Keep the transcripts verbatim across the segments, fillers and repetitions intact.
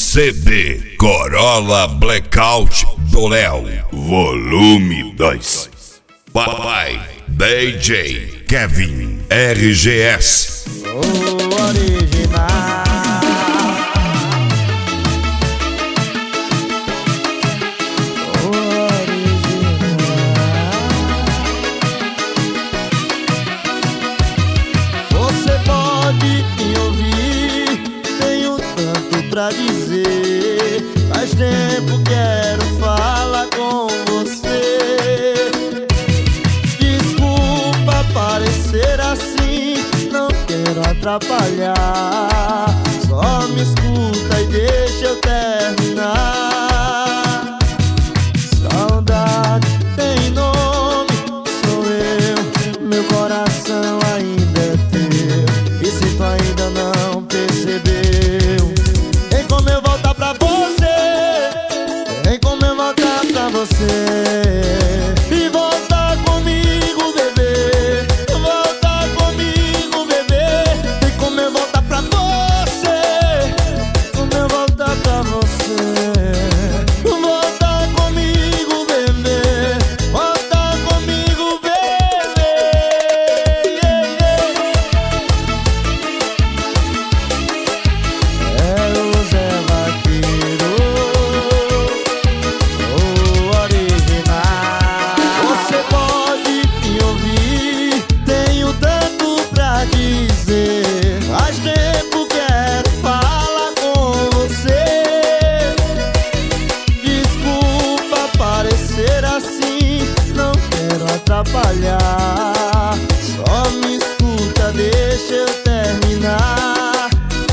C D Corolla Blackout do Léo, volume dois. Papai D J Kevin R G S. O original. Pra dizer, faz tempo quero falar com você. Desculpa parecer assim, não quero atrapalhar. Só me escuta e deixa eu terminar. Saudade tem nome, sou eu, meu coração ainda é teu. E se tu ainda não percebeu, e volta comigo, bebê. Volta comigo, bebê. Tem como eu voltar pra você. Como eu voltar pra você. Volta comigo, bebê. Volta comigo, bebê. É o Zé Vaqueiro. Atrapalhar, só me escuta, deixa eu terminar.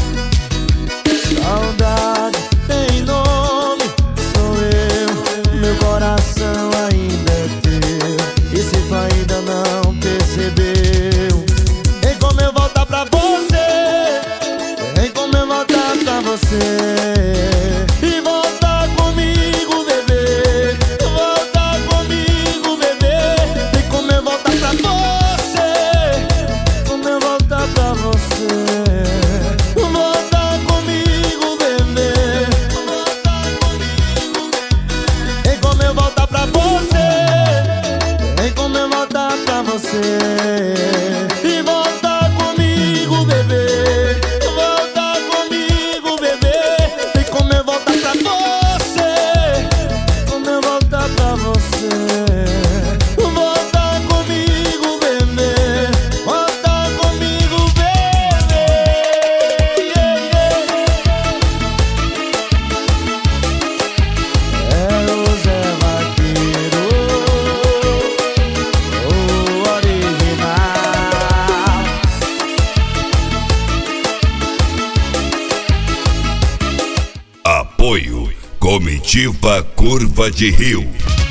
Saudade tem nome, sou eu, meu coração ainda é teu. E se tu ainda não percebeu, tem como eu voltar pra você. Tem como eu voltar pra você. E voltar comigo, bebê. Voltar comigo, bebê. Como eu voltar pra você. Como eu voltar pra você. Voltar comigo, bebê. Voltar comigo, bebê. Tem como eu voltar pra você. Tem como eu voltar pra você. E voltar comigo, bebê. Voltar comigo, bebê. Tem como eu voltar pra você. Como eu voltar pra você. Apoio Comitiva Curva de Rio.